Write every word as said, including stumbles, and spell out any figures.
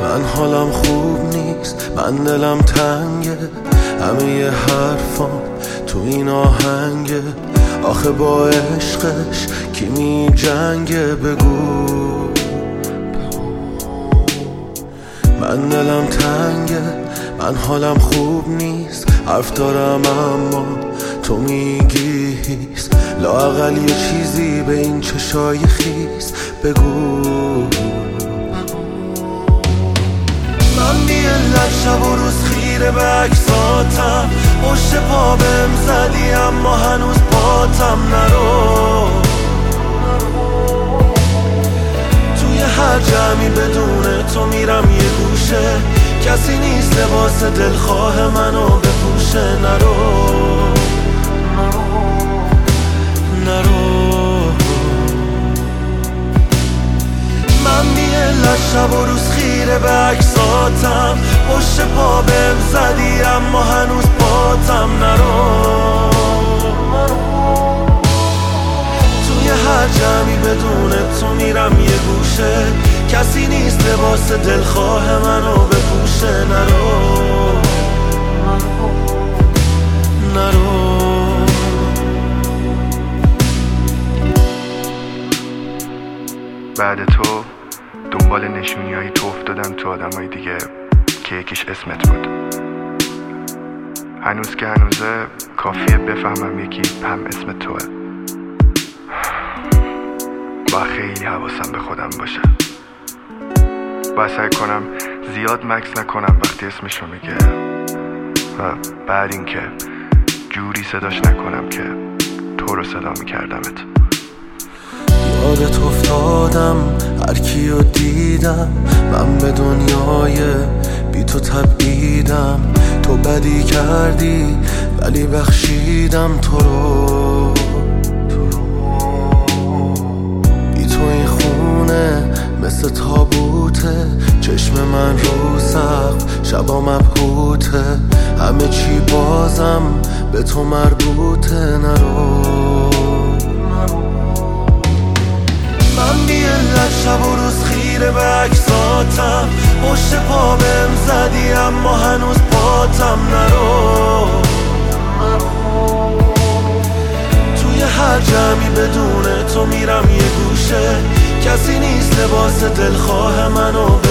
من حالم خوب نیست، من دلم تنگه، همه ی حرفام تو این آهنگه. آخه با عشقش کی می جنگه؟ بگو. من دلم تنگه، من حالم خوب نیست، حرف دارم اما تو میگی هیس. لااقل یه چیزی به این چشای خیس بگو. من بی علت شب و روز خیره به عکساتم، پشت پا بهم زدی اما هنوز پاتم نرو. توی هر جمعی بدون تو میرم یه گوشه، کسی نیست لباس دلخواه منو بپوشه. نرو نرو. من بی علت شب و روز خیره به عکساتم، پشت پا بهم زدی اما هنوز پاتم نرو. توی هر جمعی بدون تو میرم یه گوشه، کسی نیست لباس دلخواه منو بپوشه. نرو نرو. بعد تو دنبال نشونیایی تو افتادم تو آدمای دیگه که یکیش اسمت بود. هنوز که هنوزه کافیه بفهمم یکی هم اسم توه. با خیلی حواسم به خودم باشه، باید سعی کنم زیاد مکس نکنم وقتی اسمشو میگه، و بعد این که جوری صداش نکنم که تو رو صدا میکردمت. یادت افتادم هر کیو دیدم، من به دنیای بی تو تبعیدم. تو بدی کردی ولی بخشیدم تو رو. بی تو این خونه مثل تابوته، چشم من رو سقف شبا مبهوته. همه چی بازم به تو مربوطه. نرو. من بی علت شب و روز خیره به عکساتم، پشت پا بهم زدی اما هنوز پاتم نرو. توی هر جمعی بدون تو میرم یه گوشه، کسی نیست لباس دلخواه منو